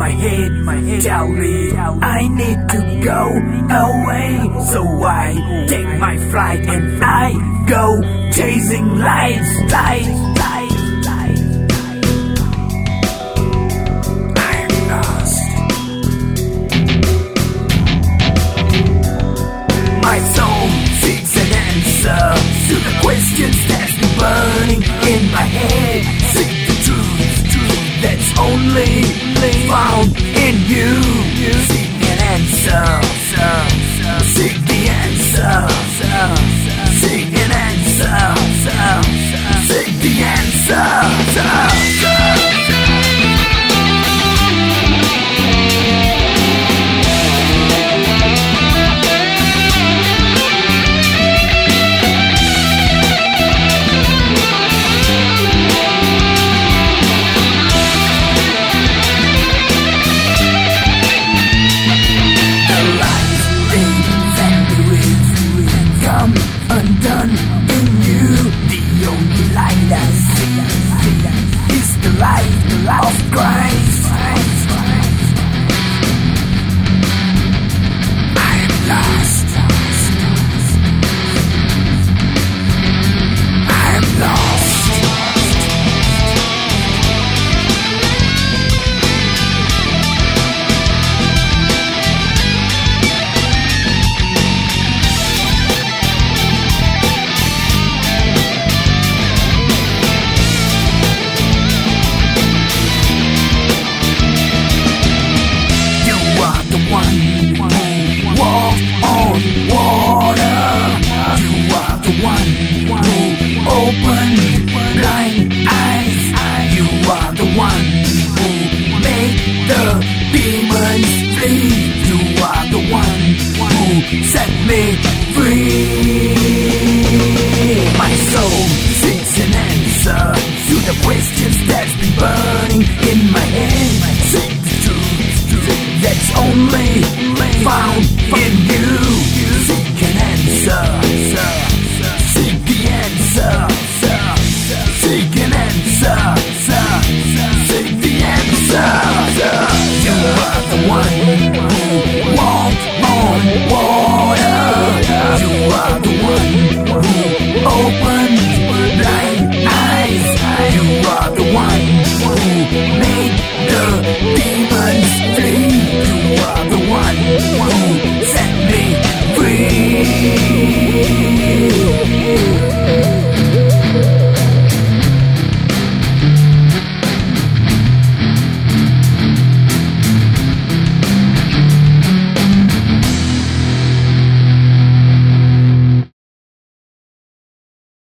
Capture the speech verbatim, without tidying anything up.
my head, my head tell me I need to go away. So I take my flight and I go chasing lights, lights, lights, lights. I'm lost. My soul seeks an answer to the questions that's been burning in my head. Seek the truth, truth that's only found in you. Seek an answer, seek the answer, seek an answer, seek the answer. Undone in you, the only light I see is the light of Christ. I am lost. I am lost. Open blind eyes. You are the one who made the demons flee. You are the one who set me free. My soul seeks an answer to the questions that's been burning in my head. Seek the truth that's only found in you. Seek an answer. Seek the answer, seek an answer, seek the answer. You are the one who walked on water. You are the one who opened blind eyes. You are the one who made the demons flee. You are the one who